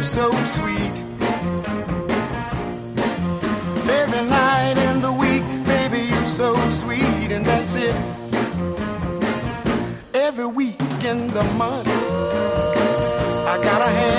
you so sweet. Every night in the week, baby, you so sweet, and that's it. Every week in the month, I gotta have